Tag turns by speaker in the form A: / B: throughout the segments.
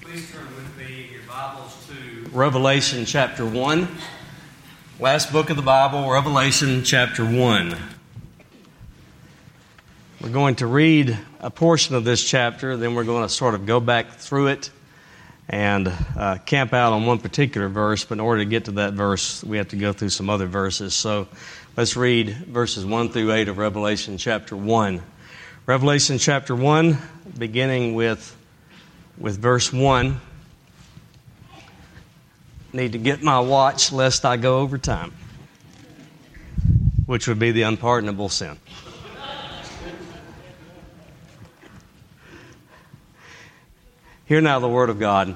A: Please turn with me in your Bibles to Revelation chapter 1. Last book of the Bible, Revelation chapter 1. We're going to read a portion of this chapter, then we're going to sort of go back through it and camp out on one particular verse. But in order to get to that verse, we have to go through some other verses. So let's read verses 1 through 8 of Revelation chapter 1. Revelation chapter 1, beginning with verse 1. Need to get my watch lest I go over time, which would be the unpardonable sin. Hear now the word of God.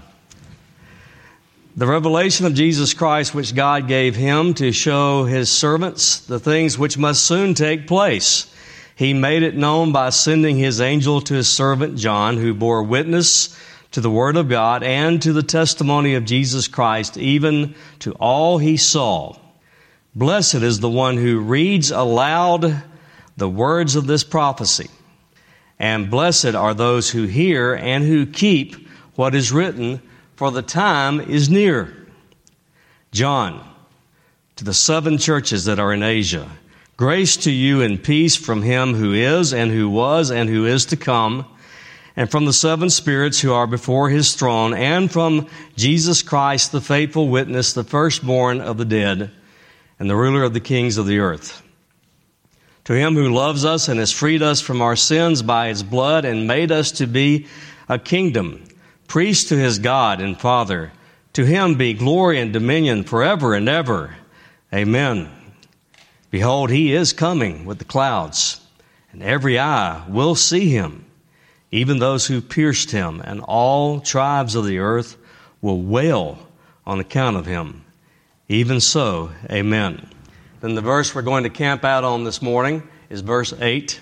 A: The revelation of Jesus Christ, which God gave him to show his servants the things which must soon take place. He made it known by sending his angel to his servant John, who bore witness to the word of God and to the testimony of Jesus Christ, even to all he saw. Blessed is the one who reads aloud the words of this prophecy, and blessed are those who hear and who keep what is written, for the time is near. John, to the 7 churches that are in Asia, grace to you and peace from him who is and who was and who is to come, and from the 7 spirits who are before his throne, and from Jesus Christ, the faithful witness, the firstborn of the dead, and the ruler of the kings of the earth. To him who loves us and has freed us from our sins by his blood and made us to be a kingdom, priest to his God and Father, to him be glory and dominion forever and ever. Amen. Behold, he is coming with the clouds, and every eye will see him, even those who pierced him, and all tribes of the earth will wail on account of him. Even so, amen. Then the verse we're going to camp out on this morning is verse 8.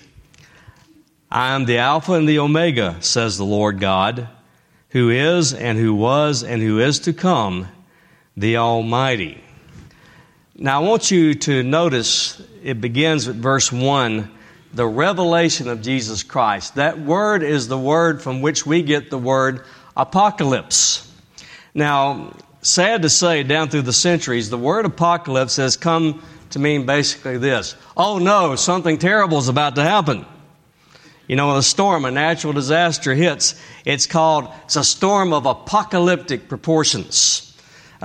A: I am the Alpha and the Omega, says the Lord God, who is and who was and who is to come, the Almighty. Now I want you to notice it begins with verse 1, the revelation of Jesus Christ. That word is the word from which we get the word apocalypse. Now, sad to say, down through the centuries, the word apocalypse has come to mean basically this. Oh no, something terrible is about to happen. You know, when a storm, a natural disaster hits, it's a storm of apocalyptic proportions.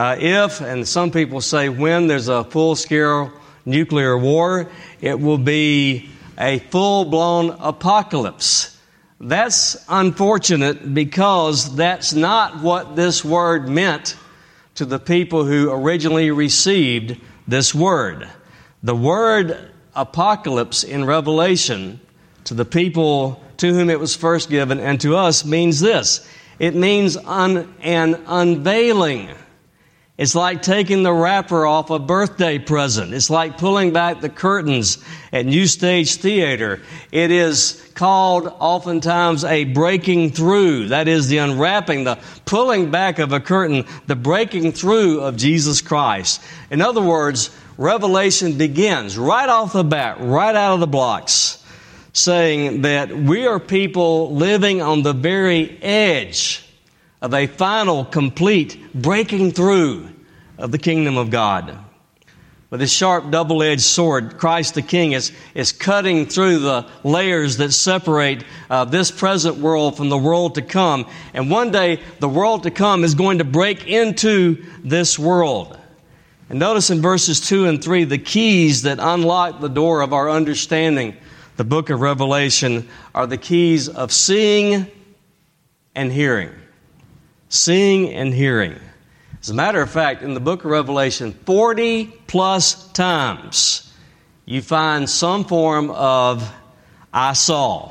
A: If, and some people say when, there's a full-scale nuclear war, it will be a full-blown apocalypse. That's unfortunate because that's not what this word meant to the people who originally received this word. The word apocalypse in Revelation, to the people to whom it was first given and to us, means this. It means an unveiling. It's like taking the wrapper off a birthday present. It's like pulling back the curtains at New Stage Theater. It is called oftentimes a breaking through. That is the unwrapping, the pulling back of a curtain, the breaking through of Jesus Christ. In other words, Revelation begins right off the bat, right out of the blocks, saying that we are people living on the very edge of a final, complete breaking through of the kingdom of God. With his sharp, double-edged sword, Christ the King is cutting through the layers that separate this present world from the world to come. And one day, the world to come is going to break into this world. And notice in verses 2 and 3, the keys that unlock the door of our understanding the book of Revelation are the keys of seeing and hearing. Seeing and hearing. As a matter of fact, in the book of Revelation, 40 plus times you find some form of I saw.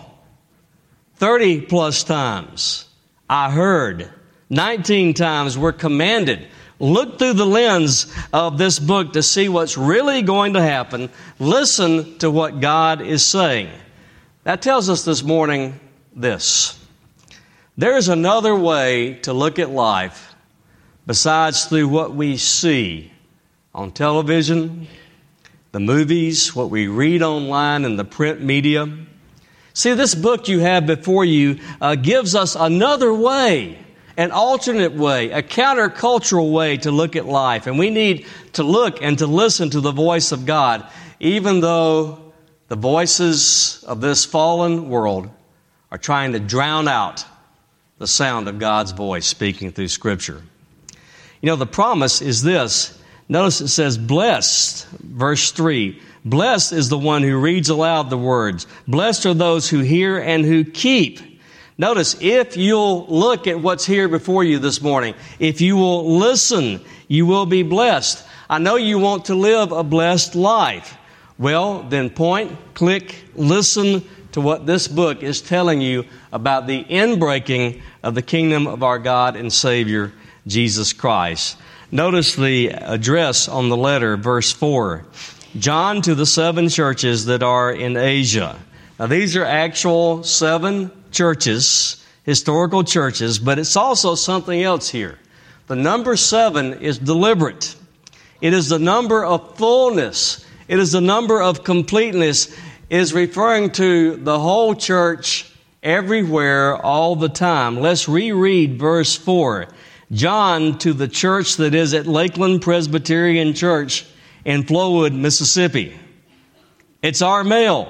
A: 30 plus times I heard. 19 times we're commanded. Look through the lens of this book to see what's really going to happen. Listen to what God is saying. That tells us this morning this. There is another way to look at life besides through what we see on television, the movies, what we read online in the print media. See, this book you have before you gives us another way, an alternate way, a countercultural way to look at life. And we need to look and to listen to the voice of God, even though the voices of this fallen world are trying to drown out the sound of God's voice speaking through Scripture. You know, the promise is this. Notice it says, blessed, verse 3. Blessed is the one who reads aloud the words. Blessed are those who hear and who keep. Notice, if you'll look at what's here before you this morning, if you will listen, you will be blessed. I know you want to live a blessed life. Well, then point, click, listen to what this book is telling you about the inbreaking of the kingdom of our God and Savior, Jesus Christ. Notice the address on the letter, verse 4. John to the 7 churches that are in Asia. Now, these are actual 7 churches, historical churches, but it's also something else here. The number 7 is deliberate. It is the number of fullness. It is the number of completeness. It is referring to the whole church everywhere all the time. Let's reread verse 4. John to the church that is at Lakeland Presbyterian Church in Flowood, Mississippi. It's our mail.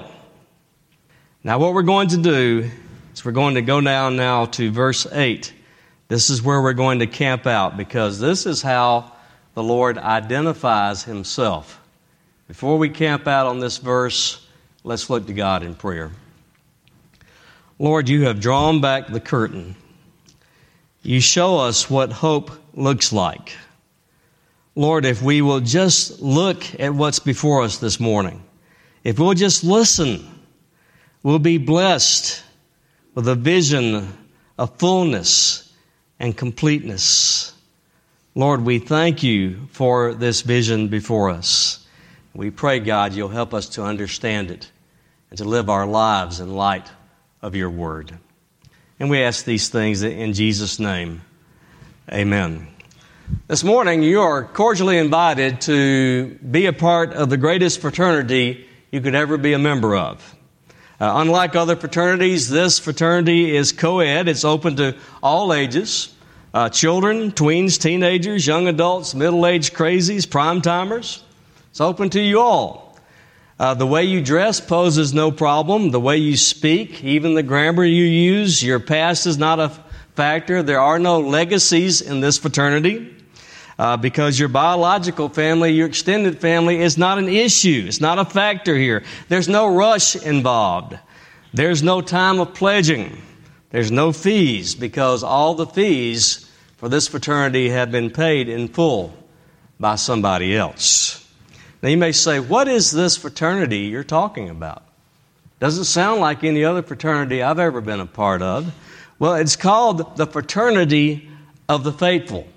A: Now what we're going to do is we're going to go down now to verse 8. This is where we're going to camp out, because this is how the Lord identifies Himself. Before we camp out on this verse, let's look to God in prayer. Lord, you have drawn back the curtain. You show us what hope looks like. Lord, if we will just look at what's before us this morning, if we'll just listen, we'll be blessed with a vision of fullness and completeness. Lord, we thank you for this vision before us. We pray, God, you'll help us to understand it and to live our lives in light of your word. And we ask these things in Jesus' name. Amen. This morning, you are cordially invited to be a part of the greatest fraternity you could ever be a member of. Unlike other fraternities, this fraternity is co-ed. It's open to all ages, children, tweens, teenagers, young adults, middle-aged crazies, prime-timers. It's open to you all. The way you dress poses no problem. The way you speak, even the grammar you use, your past is not a factor. There are no legacies in this fraternity. Because your biological family, your extended family is not an issue. It's not a factor here. There's no rush involved. There's no time of pledging. There's no fees, because all the fees for this fraternity have been paid in full by somebody else. Now you may say, what is this fraternity you're talking about? Doesn't sound like any other fraternity I've ever been a part of. Well, it's called the Fraternity of the Faithful.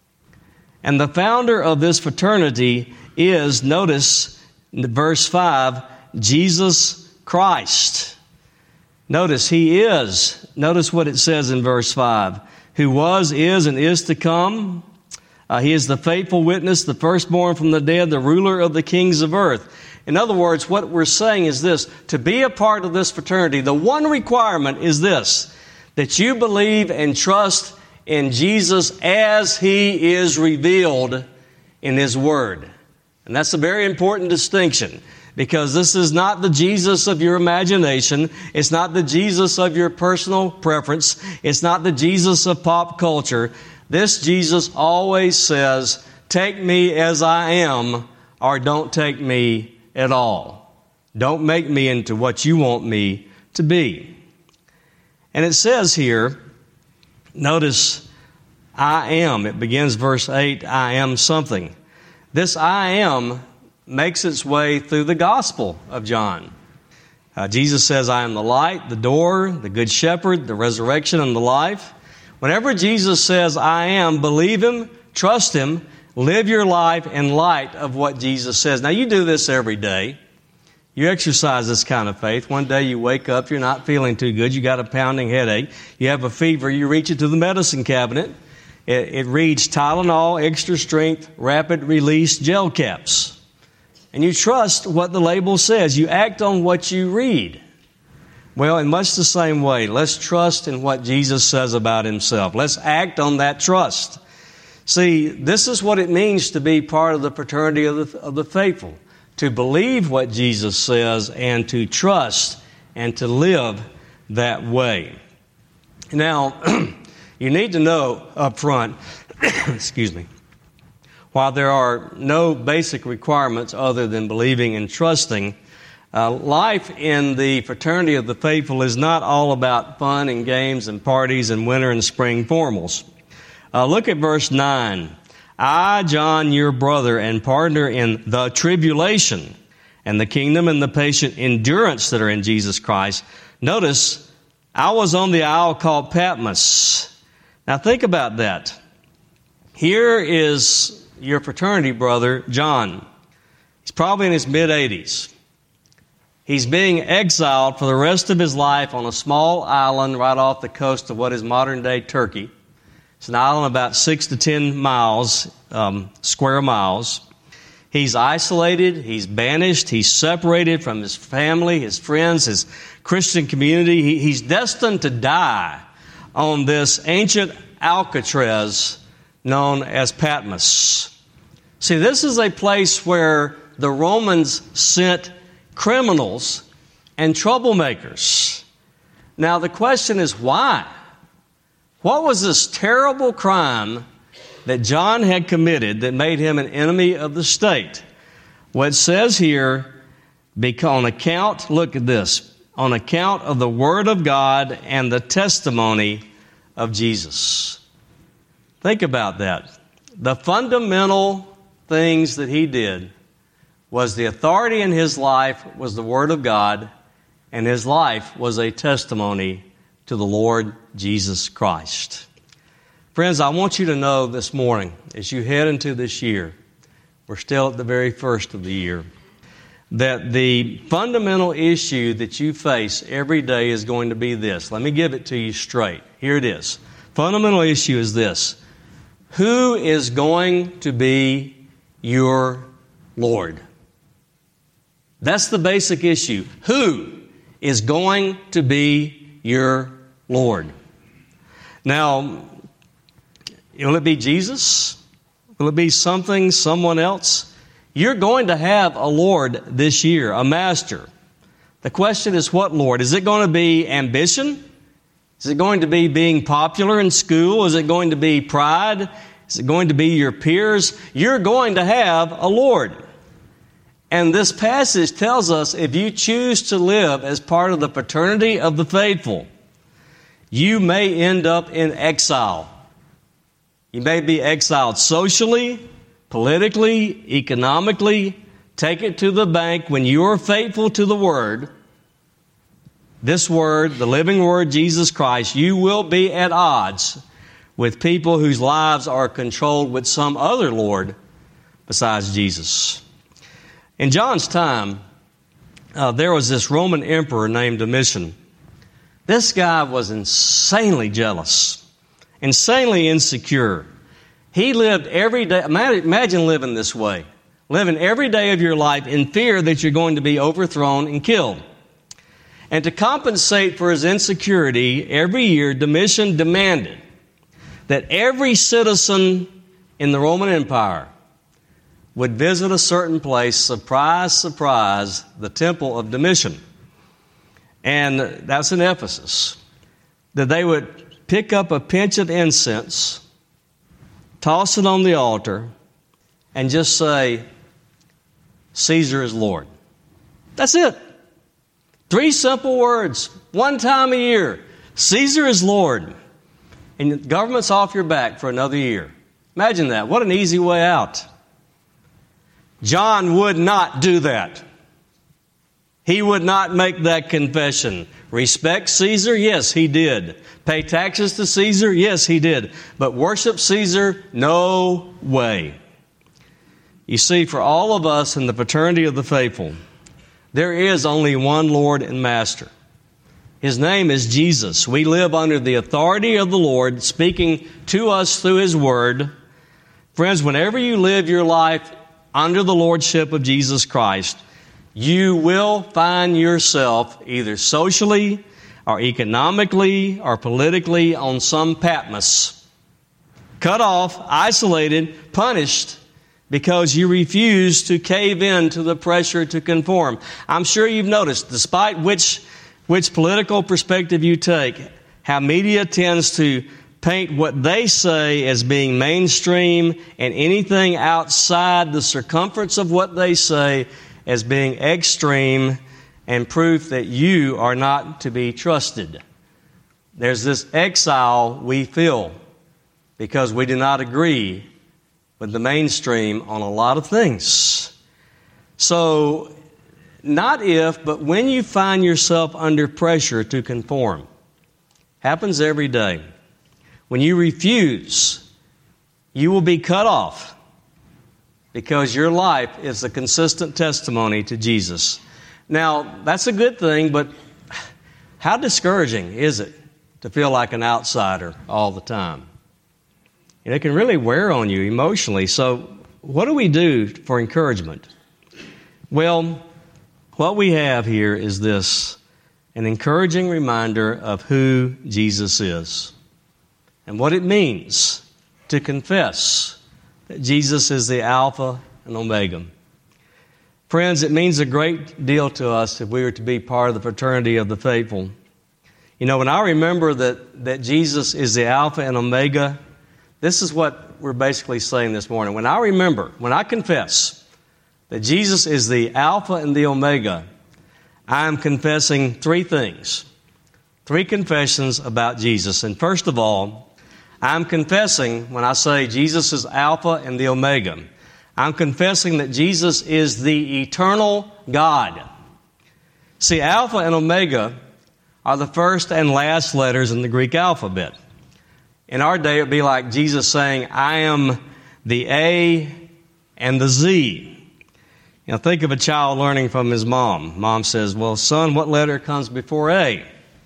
A: And the founder of this fraternity is, notice, verse 5, Jesus Christ. Notice, He is. Notice what it says in verse 5. Who was, is, and is to come. He is the faithful witness, the firstborn from the dead, the ruler of the kings of earth. In other words, what we're saying is this. To be a part of this fraternity, the one requirement is this, that you believe and trust in Jesus as He is revealed in His Word. And that's a very important distinction, because this is not the Jesus of your imagination. It's not the Jesus of your personal preference. It's not the Jesus of pop culture. This Jesus always says, take me as I am, or don't take me at all. Don't make me into what you want me to be. And it says here, notice, I am. It begins verse 8, I am something. This I am makes its way through the Gospel of John. Jesus says, I am the light, the door, the good shepherd, the resurrection, and the life. Whenever Jesus says, I am, believe Him, trust Him, live your life in light of what Jesus says. Now, you do this every day. You exercise this kind of faith. One day you wake up, you're not feeling too good, you got a pounding headache, you have a fever, you reach into the medicine cabinet. It reads Tylenol, extra strength, rapid release gel caps. And you trust what the label says. You act on what you read. Well, in much the same way, let's trust in what Jesus says about himself. Let's act on that trust. See, this is what it means to be part of the fraternity of the faithful, to believe what Jesus says and to trust and to live that way. Now, you need to know up front, excuse me, while there are no basic requirements other than believing and trusting, life in the fraternity of the faithful is not all about fun and games and parties and winter and spring formals. Look at verse 9. I, John, your brother and partner in the tribulation and the kingdom and the patient endurance that are in Jesus Christ. Notice, I was on the isle called Patmos. Now think about that. Here is your fraternity brother, John. He's probably in his mid-80s. He's being exiled for the rest of his life on a small island right off the coast of what is modern-day Turkey. It's an island about 6 to 10 miles, square miles. He's isolated, he's banished, he's separated from his family, his friends, his Christian community. He's destined to die on this ancient Alcatraz known as Patmos. See, this is a place where the Romans sent criminals and troublemakers. Now, the question is why? What was this terrible crime that John had committed that made him an enemy of the state? What it says here, on account, look at this, on account of the Word of God and the testimony of Jesus. Think about that. The fundamental things that he did was the authority in his life was the Word of God, and his life was a testimony to the Lord Jesus Christ. Friends, I want you to know this morning, as you head into this year, we're still at the very first of the year, that the fundamental issue that you face every day is going to be this. Let me give it to you straight. Here it is. Fundamental issue is this. Who is going to be your Lord? That's the basic issue. Who is going to be your Lord? Now, will it be Jesus? Will it be someone else? You're going to have a Lord this year, a master. The question is what Lord? Is it going to be ambition? Is it going to be being popular in school? Is it going to be pride? Is it going to be your peers? You're going to have a Lord. And this passage tells us if you choose to live as part of the fraternity of the faithful, you may end up in exile. You may be exiled socially, politically, economically. Take it to the bank. When you are faithful to the Word, this Word, the living Word, Jesus Christ, you will be at odds with people whose lives are controlled with some other Lord besides Jesus. In John's time, there was this Roman emperor named Domitian. This guy was insanely jealous, insanely insecure. He lived every day. Imagine living this way, living every day of your life in fear that you're going to be overthrown and killed. And to compensate for his insecurity, every year Domitian demanded that every citizen in the Roman Empire would visit a certain place, surprise, surprise, the temple of Domitian. And that's in Ephesus. That they would pick up a pinch of incense, toss it on the altar, and just say, Caesar is Lord. That's it. 3 simple words, one time a year. Caesar is Lord. And the government's off your back for another year. Imagine that. What an easy way out. John would not do that. He would not make that confession. Respect Caesar? Yes, he did. Pay taxes to Caesar? Yes, he did. But worship Caesar? No way. You see, for all of us in the fraternity of the faithful, there is only one Lord and Master. His name is Jesus. We live under the authority of the Lord, speaking to us through His Word. Friends, whenever you live your life under the Lordship of Jesus Christ, you will find yourself either socially or economically or politically on some Patmos. Cut off, isolated, punished because you refuse to cave in to the pressure to conform. I'm sure you've noticed, despite which political perspective you take, how media tends to paint what they say as being mainstream and anything outside the circumference of what they say as being extreme and proof that you are not to be trusted. There's this exile we feel because we do not agree with the mainstream on a lot of things. So, not if, but when you find yourself under pressure to conform, happens every day. When you refuse, you will be cut off because your life is a consistent testimony to Jesus. Now, that's a good thing, but how discouraging is it to feel like an outsider all the time? And it can really wear on you emotionally. So, what do we do for encouragement? Well, what we have here is this, an encouraging reminder of who Jesus is and what it means to confess that Jesus is the Alpha and Omega. Friends, it means a great deal to us if we are to be part of the fraternity of the faithful. You know, when I remember that Jesus is the Alpha and Omega, this is what we're basically saying this morning. When I confess that Jesus is the Alpha and the Omega, I am confessing three things, three confessions about Jesus. And first of all, I'm confessing, when I say Jesus is Alpha and the Omega, I'm confessing that Jesus is the eternal God. See, Alpha and Omega are the first and last letters in the Greek alphabet. In our day, it would be like Jesus saying, I am the A and the Z. You know, think of a child learning from his mom. Mom says, well, son, what letter comes before A?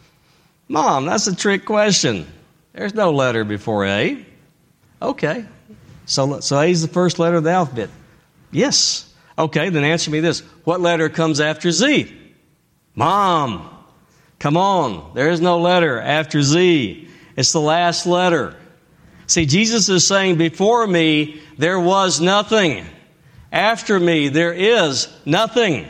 A: Mom, that's a trick question. There's no letter before A. Okay. So A is the first letter of the alphabet. Yes. Okay, then answer me this. What letter comes after Z? Mom, come on. There is no letter after Z. It's the last letter. See, Jesus is saying, before me, there was nothing. After me, there is nothing.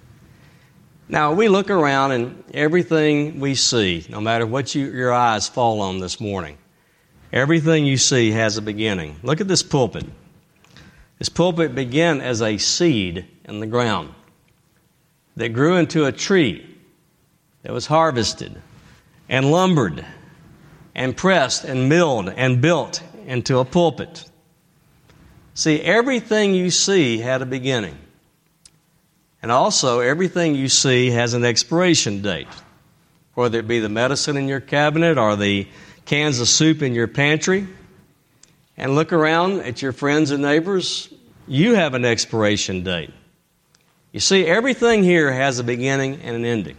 A: Now, we look around and everything we see, no matter what your eyes fall on this morning, everything you see has a beginning. Look at this pulpit. This pulpit began as a seed in the ground that grew into a tree that was harvested and lumbered and pressed and milled and built into a pulpit. See, everything you see had a beginning. And also, everything you see has an expiration date, whether it be the medicine in your cabinet or the cans of soup in your pantry. And look around at your friends and neighbors. You have an expiration date. You see, everything here has a beginning and an ending.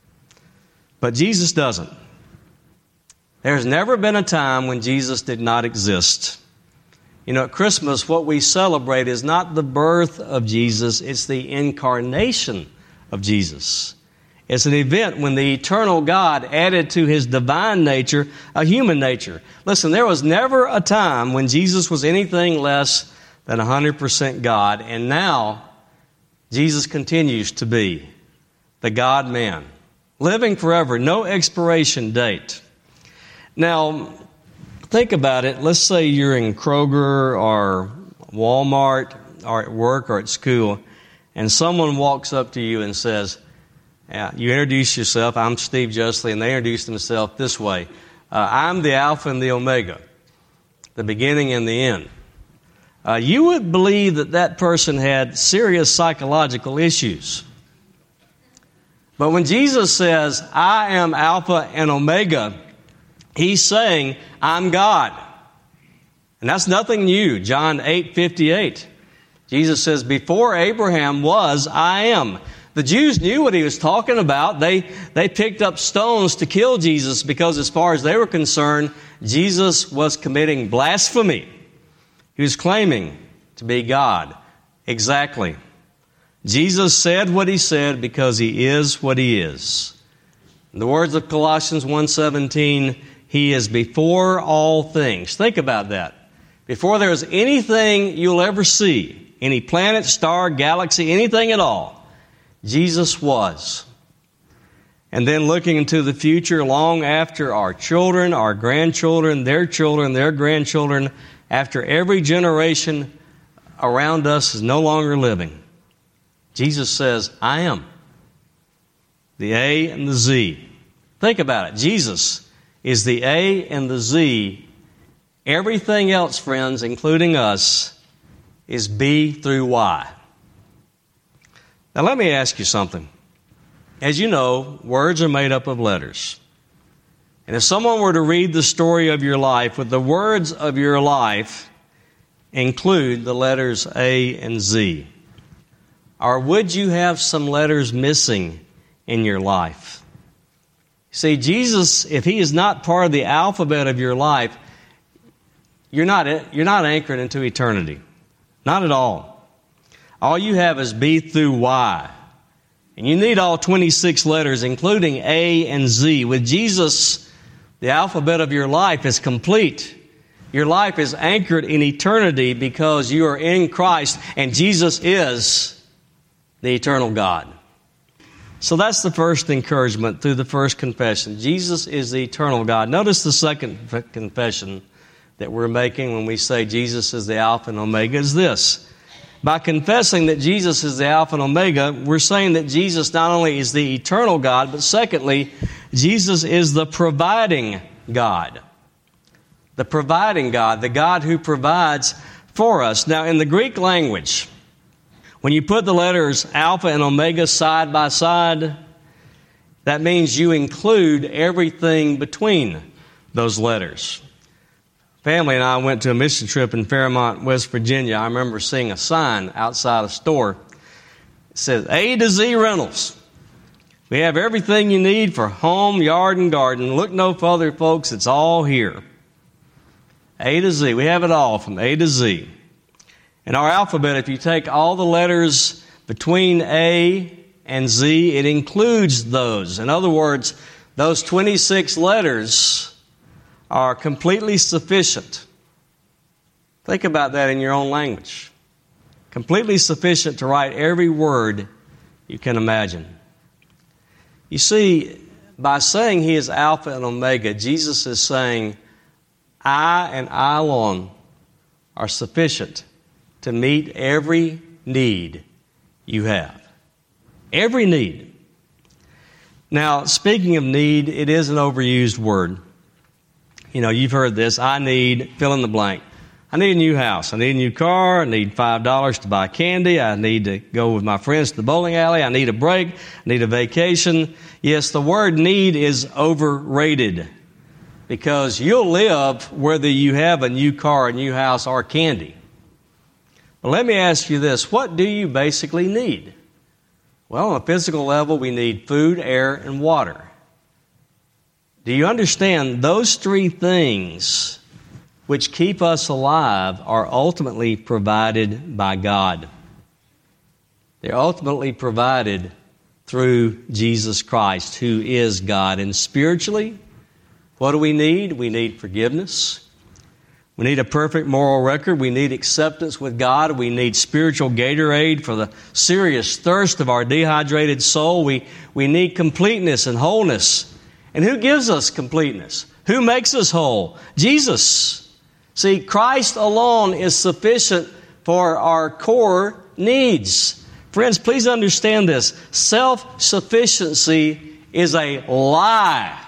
A: But Jesus doesn't. There's never been a time when Jesus did not exist. You know, at Christmas, what we celebrate is not the birth of Jesus, it's the incarnation of Jesus. It's an event when the eternal God added to His divine nature a human nature. Listen, there was never a time when Jesus was anything less than 100% God, and now Jesus continues to be the God-man, living forever, no expiration date. Now, think about it. Let's say you're in Kroger or Walmart or at work or at school, and someone walks up to you and says, you introduce yourself, I'm Steve Justly, and they introduce themselves this way. I'm the Alpha and the Omega, the beginning and the end. You would believe that person had serious psychological issues. But when Jesus says, I am Alpha and Omega, He's saying, I'm God. And that's nothing new. John 8:58. Jesus says, before Abraham was, I am. The Jews knew what He was talking about. They picked up stones to kill Jesus because as far as they were concerned, Jesus was committing blasphemy. He was claiming to be God. Exactly. Jesus said what he said because he is what he is. In the words of Colossians 1:17, he is before all things. Think about that. Before there's anything you'll ever see, any planet, star, galaxy, anything at all, Jesus was. And then looking into the future, long after our children, our grandchildren, their grandchildren, after every generation around us is no longer living, Jesus says, I am. The A and the Z. Think about it. Jesus is the A and the Z. Everything else, friends, including us, is B through Y. Now let me ask you something. As you know, words are made up of letters. And if someone were to read the story of your life, would the words of your life include the letters A and Z? Or would you have some letters missing in your life? See, Jesus, if he is not part of the alphabet of your life, you're not anchored into eternity. Not at all. All you have is B through Y. And you need all 26 letters, including A and Z. With Jesus, the alphabet of your life is complete. Your life is anchored in eternity because you are in Christ, and Jesus is the eternal God. So that's the first encouragement through the first confession. Jesus is the eternal God. Notice the second confession that we're making when we say Jesus is the Alpha and Omega is this. By confessing that Jesus is the Alpha and Omega, we're saying that Jesus not only is the eternal God, but secondly, Jesus is the providing God. The providing God, the God who provides for us. Now, in the Greek language, when you put the letters Alpha and Omega side by side, that means you include everything between those letters. Family and I went to a mission trip in Fairmont, West Virginia. I remember seeing a sign outside a store. It says, A to Z Rentals. We have everything you need for home, yard, and garden. Look no further, folks. It's all here. A to Z. We have it all from A to Z. In our alphabet, if you take all the letters between A and Z, it includes those. In other words, those 26 letters are completely sufficient. Think about that in your own language. Completely sufficient to write every word you can imagine. You see, by saying he is Alpha and Omega, Jesus is saying, I and I alone are sufficient to meet every need you have. Every need. Now, speaking of need, it is an overused word. You know, you've heard this. I need, fill in the blank. I need a new house. I need a new car. I need $5 to buy candy. I need to go with my friends to the bowling alley. I need a break. I need a vacation. Yes, the word need is overrated because you'll live whether you have a new car, a new house, or candy. But let me ask you this. What do you basically need? Well, on a physical level, we need food, air, and water. Do you understand those three things which keep us alive are ultimately provided by God? They're ultimately provided through Jesus Christ, who is God. And spiritually, what do we need? We need forgiveness. We need a perfect moral record. We need acceptance with God. We need spiritual Gatorade for the serious thirst of our dehydrated soul. We need completeness and wholeness. And who gives us completeness? Who makes us whole? Jesus. See, Christ alone is sufficient for our core needs. Friends, please understand this. Self-sufficiency is a lie.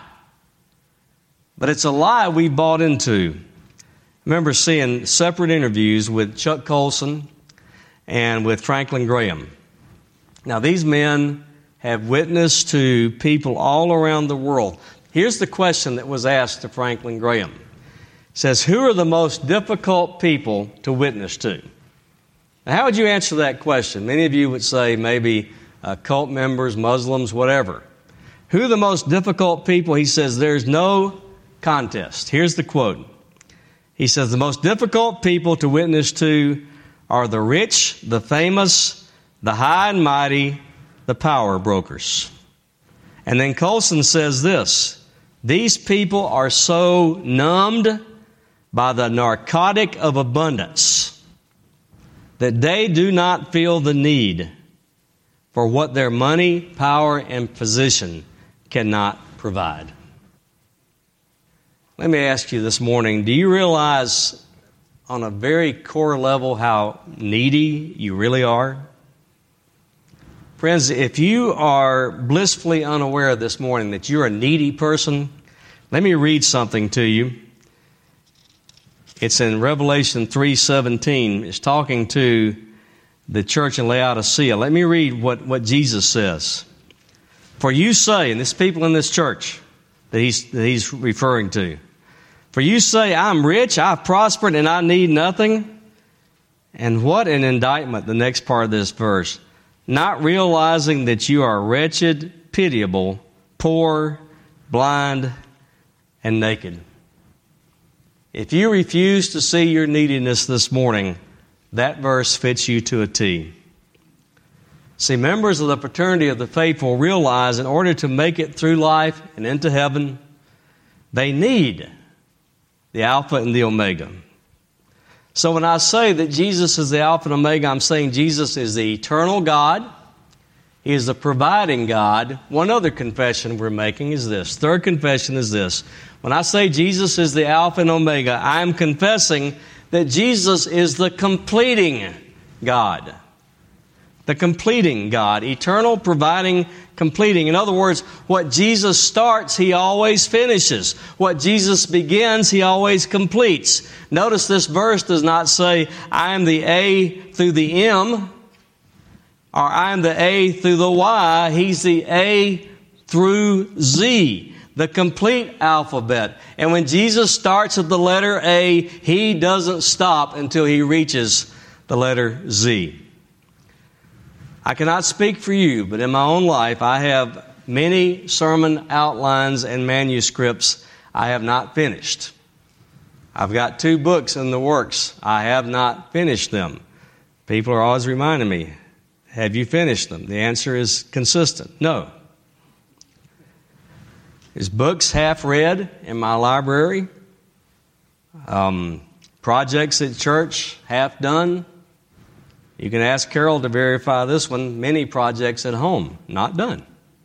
A: But it's a lie we bought into. I remember seeing separate interviews with Chuck Colson and with Franklin Graham. Now, these men have witnessed to people all around the world. Here's the question that was asked to Franklin Graham. It says, who are the most difficult people to witness to? Now, how would you answer that question? Many of you would say maybe cult members, Muslims, whatever. Who are the most difficult people? He says, there's no contest. Here's the quote. He says, the most difficult people to witness to are the rich, the famous, the high and mighty, the power brokers. And then Colson says this, these people are so numbed by the narcotic of abundance that they do not feel the need for what their money, power, and position cannot provide. Let me ask you this morning, do you realize on a very core level how needy you really are? Friends, if you are blissfully unaware this morning that you're a needy person, let me read something to you. It's in Revelation 3:17. It's talking to the church in Laodicea. Let me read what Jesus says. For you say, and this people in this church that he's referring to, for you say, I'm rich, I've prospered, and I need nothing. And what an indictment, the next part of this verse. Not realizing that you are wretched, pitiable, poor, blind, and naked. If you refuse to see your neediness this morning, that verse fits you to a T. See, members of the fraternity of the faithful realize in order to make it through life and into heaven, they need the Alpha and the Omega. So when I say that Jesus is the Alpha and Omega, I'm saying Jesus is the eternal God. He is the providing God. One other confession we're making is this. Third confession is this. When I say Jesus is the Alpha and Omega, I'm confessing that Jesus is the completing God. The completing God. Eternal, providing, completing. In other words, what Jesus starts, He always finishes. What Jesus begins, He always completes. Notice this verse does not say, I am the A through the M, or I am the A through the Y. He's the A through Z. The complete alphabet. And when Jesus starts at the letter A, He doesn't stop until He reaches the letter Z. I cannot speak for you, but in my own life, I have many sermon outlines and manuscripts I have not finished. I've got 2 books in the works. I have not finished them. People are always reminding me, have you finished them? The answer is consistent, no. There's books half read in my library, projects at church half done. You can ask Carol to verify this one. Many projects at home not done.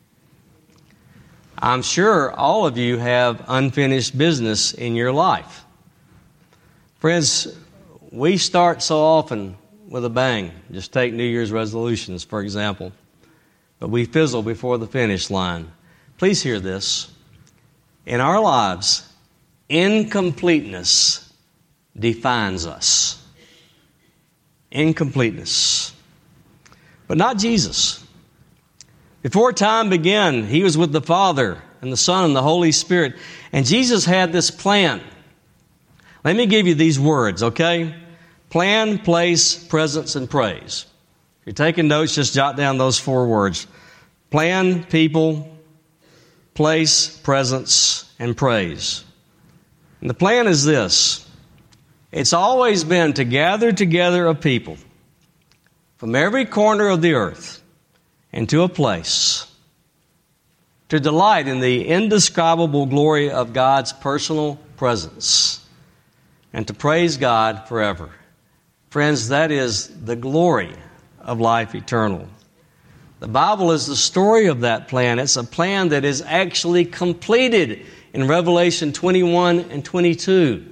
A: I'm sure all of you have unfinished business in your life. Friends, we start so often with a bang. Just take New Year's resolutions, for example. But we fizzle before the finish line. Please hear this. In our lives, incompleteness defines us. Incompleteness. But not Jesus. Before time began, He was with the Father and the Son and the Holy Spirit. And Jesus had this plan. Let me give you these words, okay? Plan, place, presence, and praise. If you're taking notes, just jot down those 4 words. Plan, people, place, presence, and praise. And the plan is this. It's always been to gather together a people from every corner of the earth into a place to delight in the indescribable glory of God's personal presence and to praise God forever. Friends, that is the glory of life eternal. The Bible is the story of that plan. It's a plan that is actually completed in Revelation 21 and 22.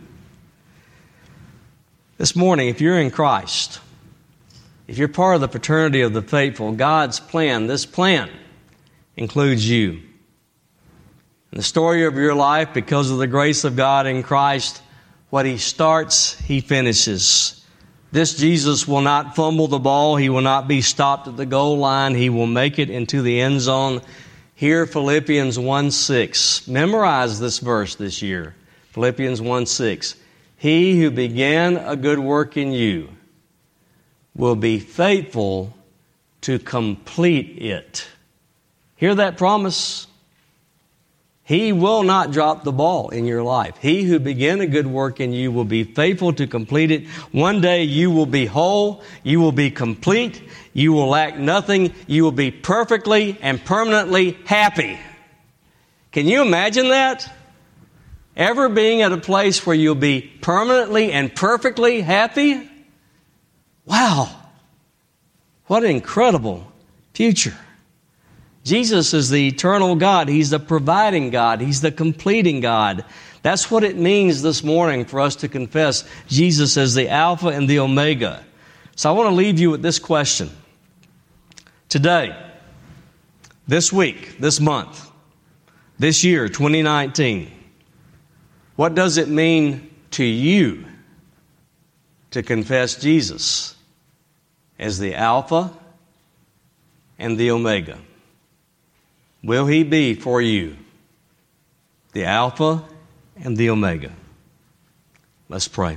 A: This morning, if you're in Christ, if you're part of the fraternity of the faithful, God's plan, this plan, includes you. In the story of your life, because of the grace of God in Christ, what He starts, He finishes. This Jesus will not fumble the ball. He will not be stopped at the goal line. He will make it into the end zone. Hear Philippians 1:6. Memorize this verse this year. Philippians 1:6. He who began a good work in you will be faithful to complete it. Hear that promise? He will not drop the ball in your life. He who began a good work in you will be faithful to complete it. One day you will be whole. You will be complete. You will lack nothing. You will be perfectly and permanently happy. Can you imagine that? Ever being at a place where you'll be permanently and perfectly happy? Wow. What an incredible future. Jesus is the eternal God. He's the providing God. He's the completing God. That's what it means this morning for us to confess Jesus as the Alpha and the Omega. So I want to leave you with this question. Today, this week, this month, this year, 2019, what does it mean to you to confess Jesus as the Alpha and the Omega? Will He be for you the Alpha and the Omega? Let's pray.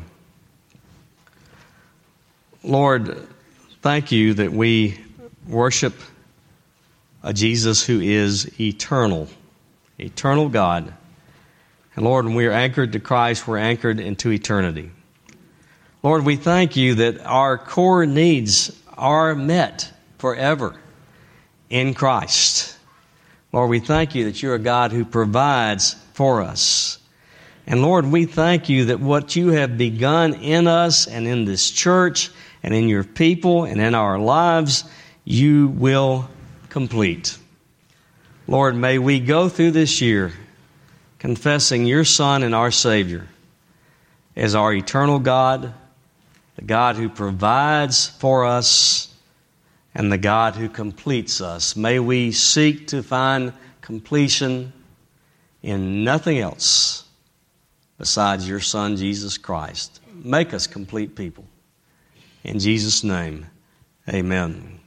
A: Lord, thank you that we worship a Jesus who is eternal God. And Lord, when we are anchored to Christ, we're anchored into eternity. Lord, we thank you that our core needs are met forever in Christ. Lord, we thank you that you're a God who provides for us. And Lord, we thank you that what you have begun in us and in this church and in your people and in our lives, you will complete. Lord, may we go through this year confessing your Son and our Savior as our eternal God, the God who provides for us, and the God who completes us. May we seek to find completion in nothing else besides your Son, Jesus Christ. Make us complete people. In Jesus' name, amen.